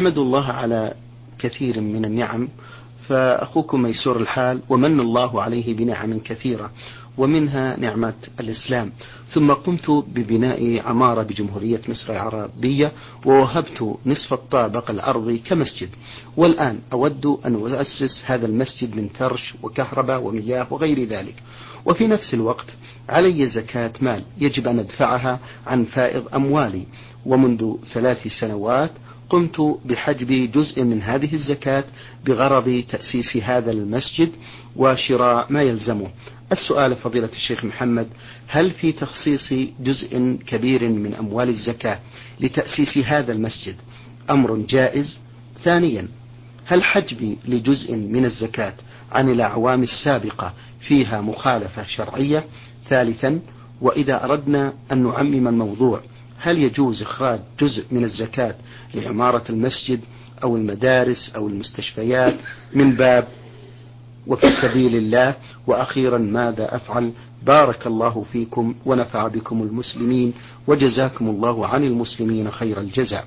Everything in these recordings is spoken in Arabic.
أحمد الله على كثير من النعم، فأخوكم ميسور الحال ومن الله عليه بنعم كثيرة، ومنها نعمة الإسلام. ثم قمت ببناء عمارة بجمهورية مصر العربية، ووهبت نصف الطابق الأرضي كمسجد، والآن أود أن أؤسس هذا المسجد من فرش وكهرباء ومياه وغير ذلك. وفي نفس الوقت علي زكاة مال يجب أن أدفعها عن فائض أموالي، ومنذ 3 سنوات قمت بحجب جزء من هذه الزكاة بغرض تأسيس هذا المسجد وشراء ما يلزمه. السؤال فضيلة الشيخ محمد: هل في تخصيص جزء كبير من أموال الزكاة لتأسيس هذا المسجد أمر جائز؟ ثانيا، هل حجبي لجزء من الزكاة عن الأعوام السابقة فيها مخالفة شرعية؟ ثالثا، وإذا أردنا أن نعمم الموضوع، هل يجوز إخراج جزء من الزكاة لعمارة المسجد أو المدارس أو المستشفيات من باب وفي سبيل الله؟ وأخيرا، ماذا أفعل؟ بارك الله فيكم ونفع بكم المسلمين، وجزاكم الله عن المسلمين خير الجزاء.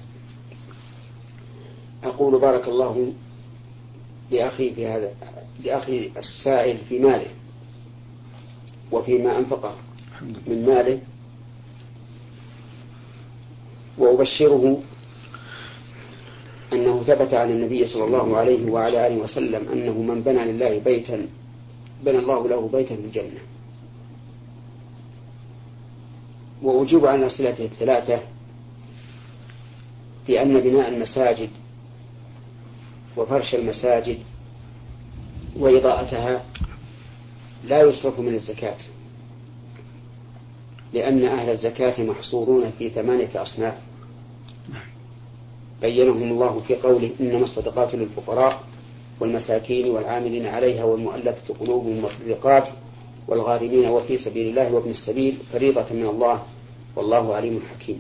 أقول بارك الله لأخي السائل في ماله وفيما أنفقه من ماله، وأبشره أنه ثبت عن النبي صلى الله عليه وعلى آله وسلم أنه من بنى لله بيتا بنى الله له بيتا في الجنة. وأجيب عن أسئلته الثلاثة بأن بناء المساجد وفرش المساجد وإضاءتها لا يصرف من الزكاة، لأن أهل الزكاة محصورون في 8 أصناف بينهم الله في قوله: إنما الصدقات للفقراء والمساكين والعاملين عليها والمؤلفة قلوبهم وفي الرقاب والغارمين وفي سبيل الله وابن السبيل فريضة من الله والله عليم حكيم.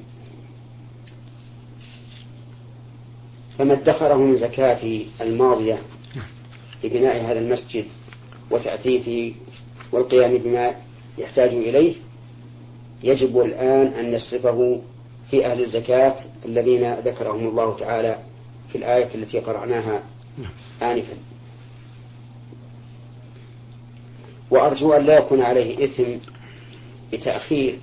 فما ادخره من زكاة الماضية لبناء هذا المسجد وتأثيثه والقيام بما يحتاج إليه يجب الآن أن يصرفه في أهل الزكاة الذين ذكرهم الله تعالى في الآية التي قرأناها آنفا. وأرجو أن لا يكون عليه إثم بتأخير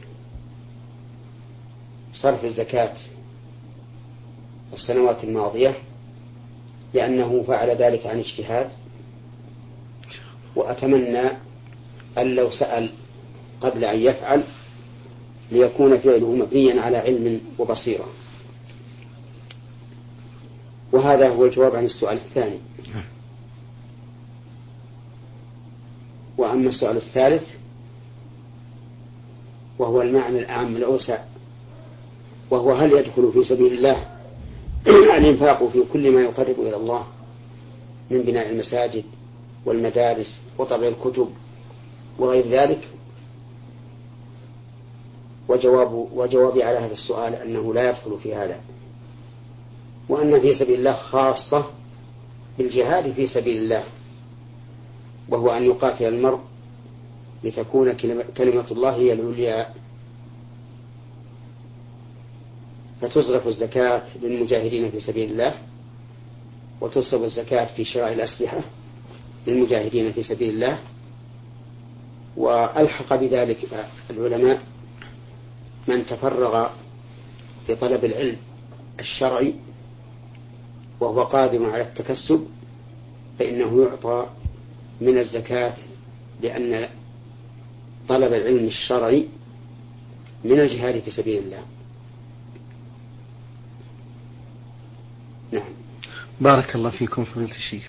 صرف الزكاة السنوات الماضية، لأنه فعل ذلك عن اجتهاد، وأتمنى أن لو سأل قبل أن يفعل ليكون فعله مبنيا على علم وبصيرة. وهذا هو الجواب عن السؤال الثاني. وأما السؤال الثالث وهو المعنى الأعم الأوسع، وهو: هل يدخل في سبيل الله الإنفاق في كل ما يقرب إلى الله من بناء المساجد والمدارس وطبع الكتب وغير ذلك؟ وجوابي على هذا السؤال أنه لا يدخل في هذا، وأن في سبيل الله خاصة بالجهاد في سبيل الله، وهو أن يقاتل المرء لتكون كلمة الله هي العليا. فتصرف الزكاة للمجاهدين في سبيل الله، وتصرف الزكاة في شراء الأسلحة للمجاهدين في سبيل الله. وألحق بذلك العلماء من تفرغ لطلب العلم الشرعي وهو قادر على التكسب فإنه يعطى من الزكاة، لأن طلب العلم الشرعي من الجهاد في سبيل الله. نعم. بارك الله فيكم فضيلة الشيخ.